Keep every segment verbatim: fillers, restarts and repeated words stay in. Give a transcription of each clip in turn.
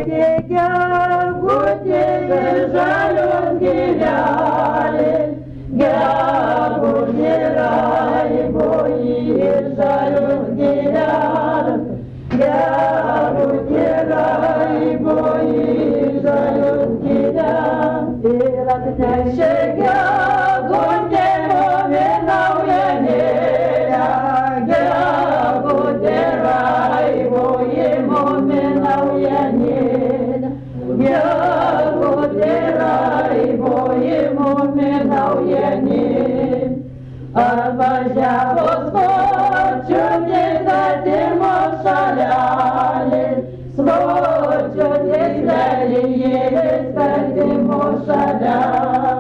gegutė žalios gėlelės, gegutė raiboji žalios gėlelės, gegutė raiboji žalios gėlelės. Ir atnešė gegutė momė naujienėlę, gegutė raiboji momė naujienėlę, gegutė raiboji momė naujienėlę. Atvažiavo svočiutės atimo šalelės, svočiutės lelijėlės atimo šalelės,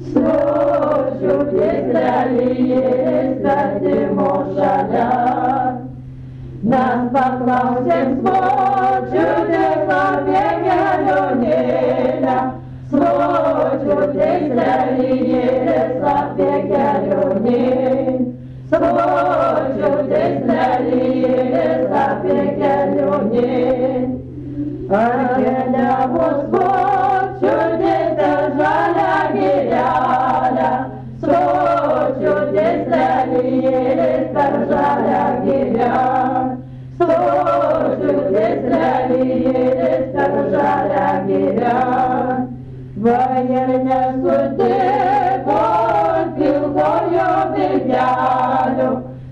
svočiutės lelijėlės atimo šalelės. Mes paklausėm svočiutės apie kelionėlę, svočiutės lelijėlės apie kelionėlę, svočiutės lelijėlės apie kelionėlę. Atkeliavo svočiutės per žalią gėlelę, svočiutės lelijėlės per žalią gėlelę, svočiutės lelijėlės per žalią gėlelę. Va ir nesutiko pilkojo vilkelio,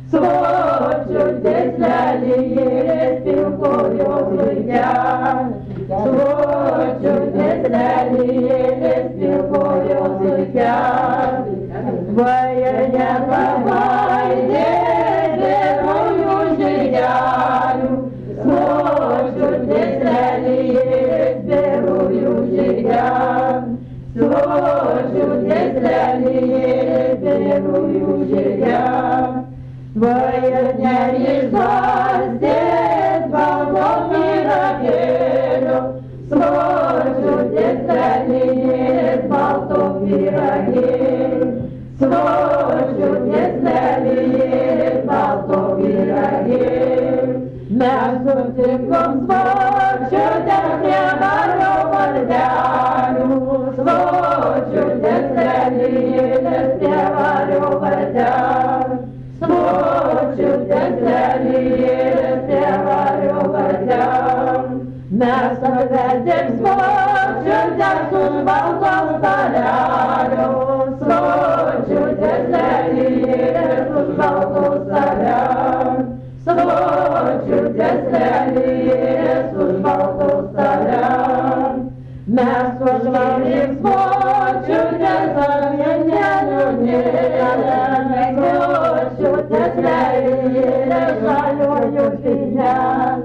svočiutės lelijėlės pilkojo vilkelio, svočiutės lelijėlės pilkojo vilkelio. Va ir nepabaidė vėrųjų žirgelių, svočiutės lelijėlės vėrųjų žirgelių, svočiutės lelijėlės vėrųjų žirgelių. Va ir neišbarstės balto pyragėlio, svočiutės lelijėlės balto pyragėlio, svočiutės lelijėlės balto pyragėlio. Mes sutikom svočiutės prie vario vardelių, svočiutės lelijėlės prie vario vardelių, svočiutės lelijėlės prie vario vardelių. Mes atvedėm svočiutės už balto stalelio, svočiutės lelijėlės už balto stalelio, svočiutės lelijėlės už balto stalelio. Mes užvalgėm svočiutės apie kelionėlę, svočiutės lelijėlės žaliuoju vyne,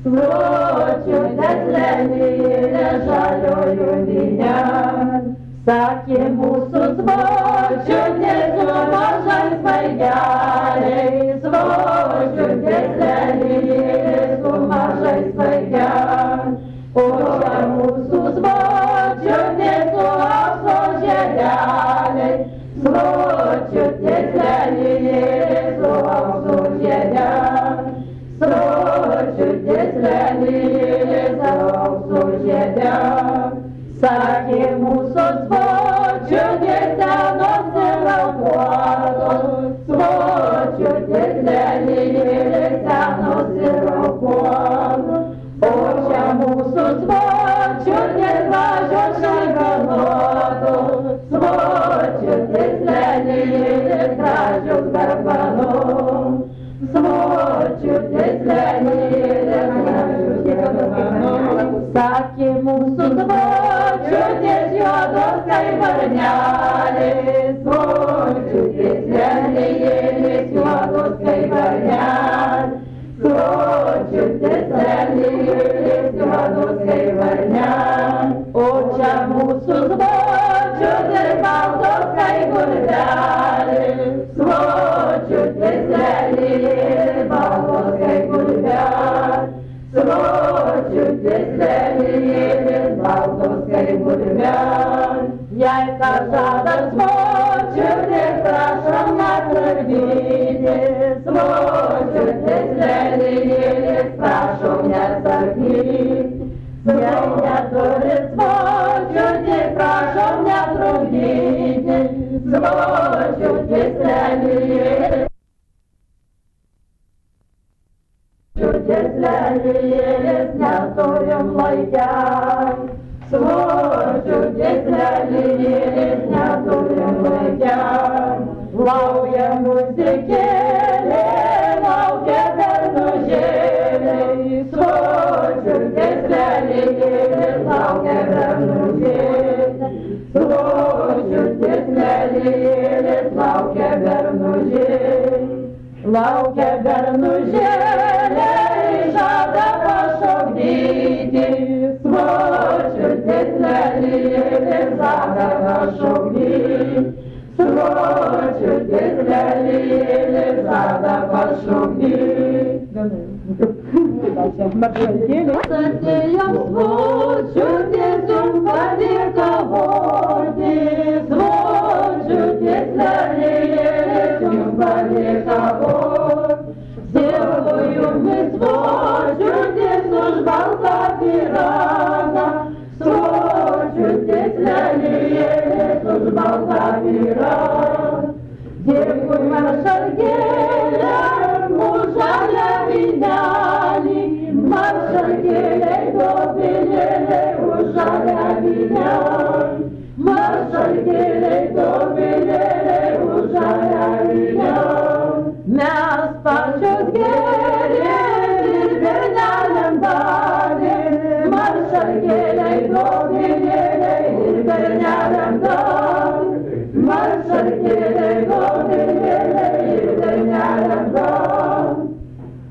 svočiutės lelijėlės žaliuoju vyne. Sakė mūsų svočiutės su mažais vaikeliais, svočiutės lelijėlės su mažais vaikeliais. O čia mūsų svočiutės su aukso žiedeliais, svočiutės lelijėlės su aukso žiedeliais, svočiutės lelijėlės su aukso žiedeliais. Sakė mūsų svočiutės senos ir raupuotos, svočiutės lelijėlės senos ir raupuotos. O čia mūsų svočiutės gražios šarganotos, svočiutės lelijėlės gražios garbanos, svočiutės lelijėlės gražios garbanos. Sakė mūsų svočiutės juodos kaip varnelės, svočiutės lelijėlės juodos kaip varnelės, svočiutės lelijėlės juodos kaip varnelės. O čia mūsų svočiutės baltos kaip gulbelės, svočiutės lelijėlės baltos kaip gulbelės, svočiutės lelijėlės baltos kaip gulbelės. Jei kas žada svočiutės, prašom netrukdyti, svočiutės lelijėlės prašom nesakyti. neturi svočių, tik prašom netrukdyti, svočių tieslelį. Tieslelės neturim laikiam, svočių tieslelės neturim laikiam. Laukia muzikėlė, laukia bernužėlė, svočių tieslelės laukia bernužėlė, svočių tieslelės laukia bernužėlė, laukia bernužėlė, žada pašokdyti, svočių tieslelės žada pašokdyti, svočių tieslelės žada pašokdyti. Atėjom svočių tiesiog padėkavoti, svočių tieslelės jums padėkavoti. Dėkui jumis svočių ties už baltą pyragą, svočių tieslelės už baltą pyragą. Dėkui maršalkėlė už žalią vynelį, maršalkėlė dobilėlė už žalią vynelį, maršalkėlė dobilėlė